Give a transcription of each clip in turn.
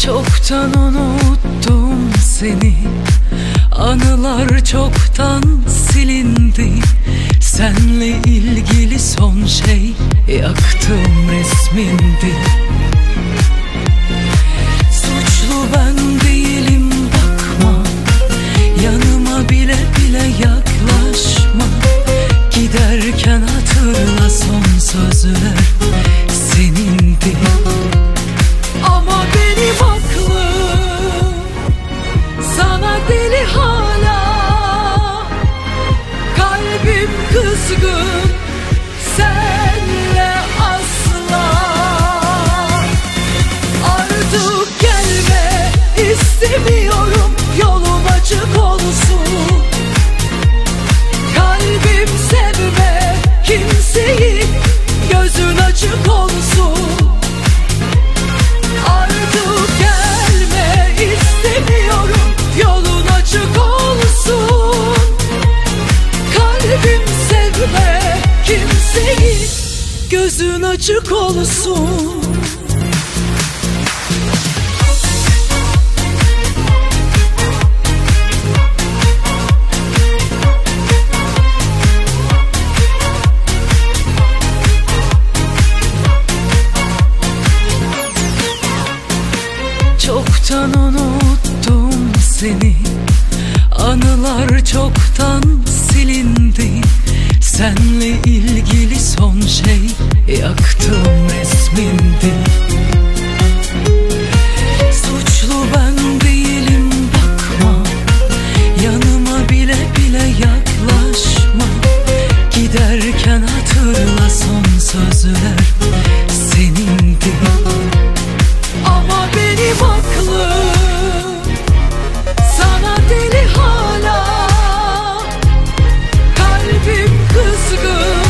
Çoktan unuttum seni, anılar çoktan silindi. Senle ilgili son şey yaktığım resmindi. Suçlu ben değilim, bakma yanıma, bile bile yaklaşma. Giderken hatırla, son sözler senindi. Ama benim aklım sana deli hala. Kalbim kızgın, senle asla. Artık gelme istemiyorum, yolum açık olsun. Kalbim sevme kimseyi, gözün açık olsun. Artık gelme istemiyorum, yolun açık olsun. Kalbim sevme kimseyi, gözün açık olsun. Çoktan unuttum seni, anılar çoktan silindi. Senle ilgili son şey yaktığım resmindi. Suçlu ben değilim, bakma yanıma, bile bile yaklaşma. Giderken hatırla, son sözler senindi. Ama benim aklım sana deli hala. Kalbim kızgın,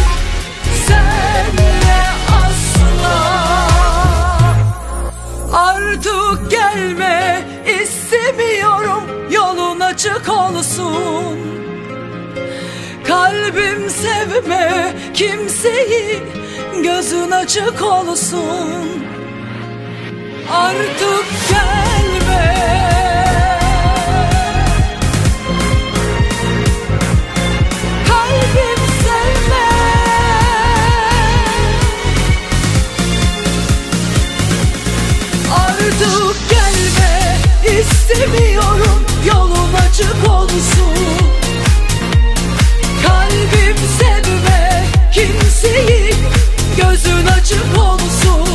senle asla. Artık gelme istemiyorum, yolun açık olsun. Kalbim sevme kimseyi, gözün açık olsun. Artık gelme. Kalbim sevme. Artık gelme istemiyorum, yolun açık olsun. Kalbim sevme kimseyi, gözün açık olsun.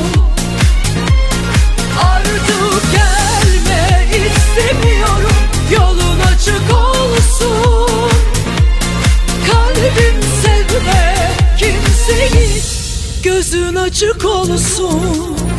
Artık gelme istemiyorum, yolun açık olsun. Kalbim sevme kimseyi, gözün açık olsun.